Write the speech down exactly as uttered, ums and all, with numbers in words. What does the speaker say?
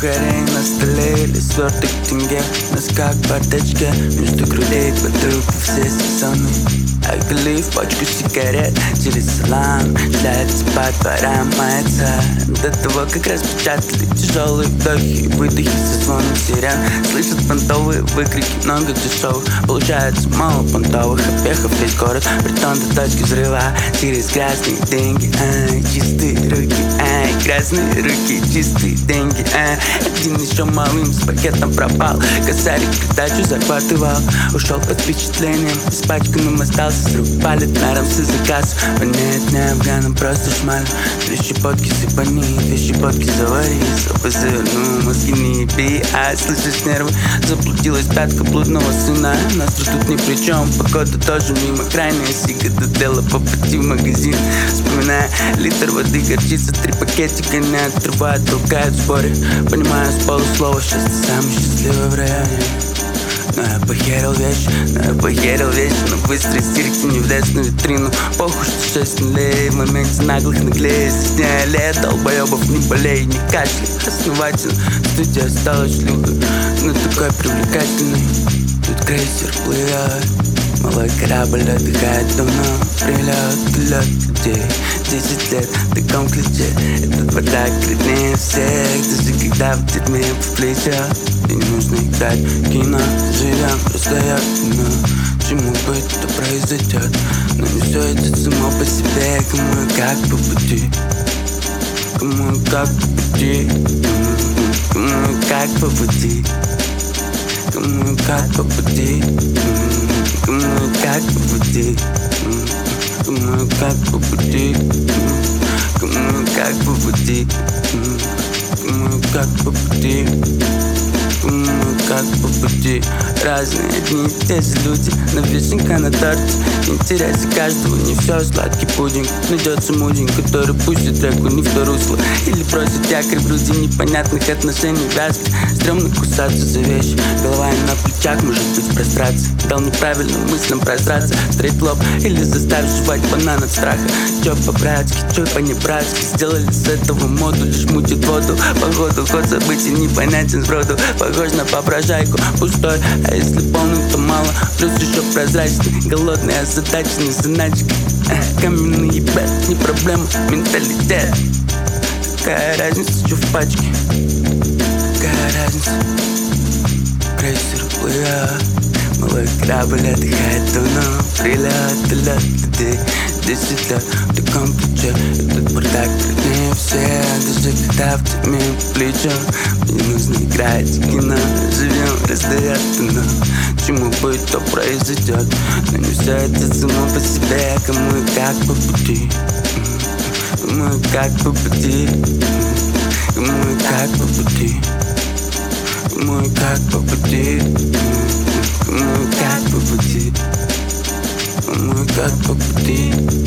сухарей на столе или сверток тенге. Носка к бардачке, между грудей подруг все сезоны. Оголив пачку сигарет через салам, шляется по дворам мается. До того как раз печатали тяжелые вдохи и выдохи со звоном сирен. Слышат понтовые выкрики, много дешевых. Получается мало понтовых успехов. Весь город притон до точки взрыва. Через грязные деньги, ай, чистые руки, ай, грязные руки, чистые деньги, ай. Один еще малым с пакетом пропал. Косарик придачу захватывал. Ушел под впечатлением, испачканным остался. С рук палит мером с заказ. Воняет не афганом, просто шмаль. Две щепотки сыпани, две щепотки завари. Сопы заверну, мозги не еби. А слышишь нервы, заблудилась пятка блудного сына. Нас тут ни при чем, погода тоже мимо. Крайняя сига додела по пути в магазин. Вспоминая литр воды, горчица, три пакетика не отрывают, толкают в споре. Понимаю с полуслова, сейчас ты самый счастливый в районе. Но я похерил вещи, но я похерил вещи. На быстрой стирке не влез на витрину. Похуй, что шесть нулей в моменте наглых наглеек. Здесь не аллея долбоебов, не болей, не кашляй. Основательно, студия стала шлюхой, но такой привлекательный. Тут крейсер плывет, малой корабль отдыхает давно. Прилет, лед людей, десять лет в таком ключе. Этот бардак вреднее всех, даже когда в тюрьме по плечах. И не нужно играть в кино, живем, раздает кино. Чему быть, то произойдет. Но не все идет само по себе. Кому и как по пути, кому и как по пути, кому и как по пути, кому и как по пути, кому и как по пути, кому и как по пути, кому и как по пути, кому и как по пути. Кому как по пути. Разные одни и те же люди, но вишенка на торте. Интересы каждого, не все сладкий пудинг. Найдется мудень, который пустит реку не в то русло. Или бросит якорь в груди непонятных отношений вязких. Стремно кусаться за вещи. Голова им на плечах, может быть в прострации. Дал неправильным мыслям прозраться. Стрейт лоб или заставь жевать банан от страха. Чё по-братски, чё по-небратски. Сделали с этого моду, лишь мутит воду. Походу, ход событий непонятен сброду. Похож на попрошайку, пустой, а если полный, то мало. Плюс еще прозрачный, голодный, озадаченный заначкой. э, Каменный ебет, не проблема, менталитет. Какая разница, что в пачке? Какая разница? Крейсер плывет, малой корабль отдыхает давно. Прилет, лед людей, десять лет в таком ключе. Этот бардак вреднее всех, даже когда в тюрьме по плечу. Не нужно играть в кино, живем, раздает кино. Чему быть, то произойдет. Но не все это само по себе. Кому и как по пути, кому и как по пути, кому и как по пути, кому и как по пути, кому и как по пути, кому и как по пути.